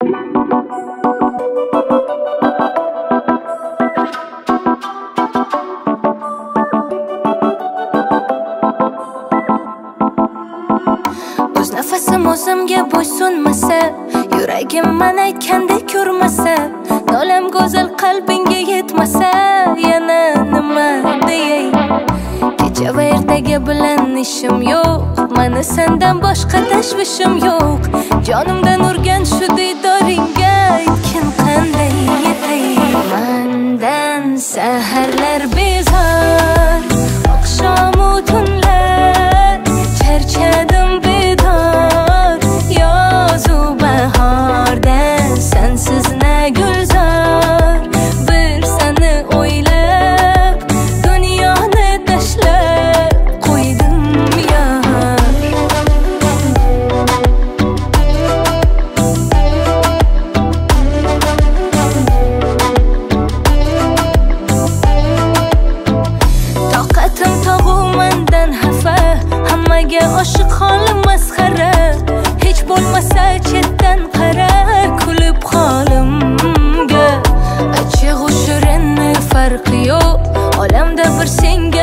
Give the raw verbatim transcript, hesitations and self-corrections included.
O'z nafasim o'zimga bo'ysunmasa, yuragim men aytgandek ko'rmasa, nolam go'zal qalbingga yetmasa, yana nima deyay? Kecha va ertaga bilan ishim yo'q, meni sendan boshqa tashvishim yo'q. Jonimdan urgan shu diydoringga aytgin qanday yetay? Mendan saharlar bezor, oqshomu tunlar charchadim bedor, yozu bahordan sensiz na gulzor. Bir seni o'ylab dunyoni tashlab qo'ydim yor. Toqatim tog'u mendan xafa, hammaga oshiq holim masxara. Hech bo'lmasa chetdan qara, kulib holimga. Achchig'u shirinni farqi yo'q, olamda bir senga